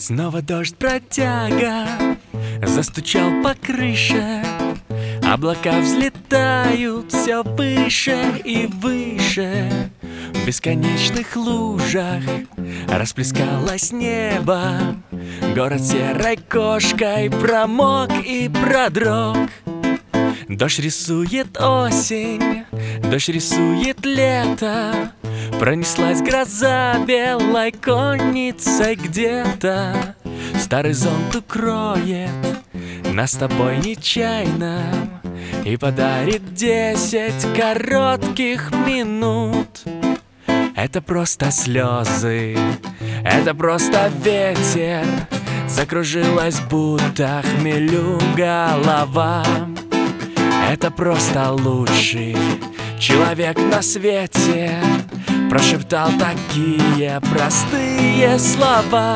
Снова дождь протяга застучал по крыше. Облака взлетают все выше и выше. В бесконечных лужах расплескалось небо. Город серой кошкой промок и продрог. Дождь рисует осень, дождь рисует лето. Пронеслась гроза белой конницей где-то. Старый зонт укроет нас с тобой нечаянно и подарит 10 коротких минут. Это просто слезы, это просто ветер. Закружилась будто хмелю голова. Это просто лучший человек на свете прошептал такие простые слова.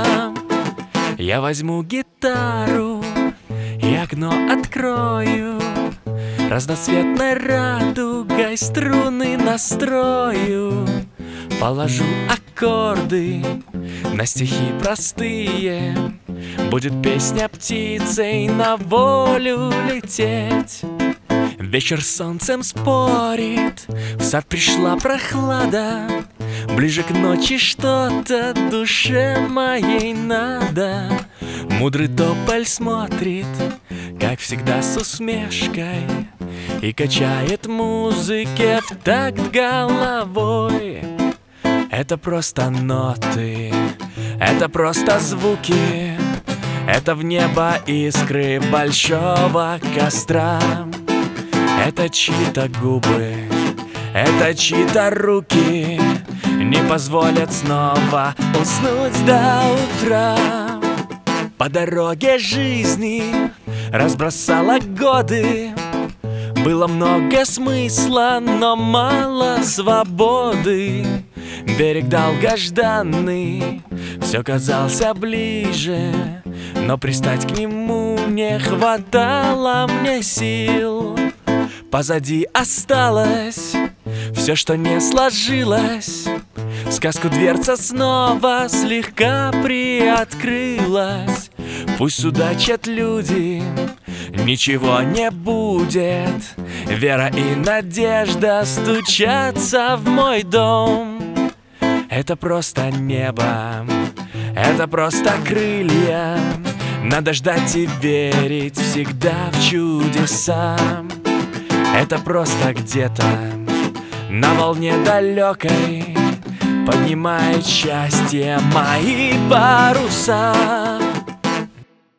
Я возьму гитару и окно открою, разноцветной радугой струны настрою. Положу аккорды на стихи простые. Будет песня птицей на волю лететь. Вечер с солнцем спорит, в сад пришла прохлада. Ближе к ночи что-то душе моей надо. Мудрый тополь смотрит, как всегда с усмешкой, и качает музыке в такт головой. Это просто ноты, это просто звуки, это в небо искры большого костра. Это чьи-то губы, это чьи-то руки не позволят снова уснуть до утра. По дороге жизни разбросала годы. Было много смысла, но мало свободы. Берег долгожданный все казался ближе, но пристать к нему не хватало мне сил. Позади осталось все, что не сложилось. В сказку дверца снова слегка приоткрылась. Пусть судачат люди, ничего не будет. Вера и надежда стучатся в мой дом. Это просто небо, это просто крылья. Надо ждать и верить всегда в чудеса. Это просто где-то на волне далекой поднимает счастье мои паруса.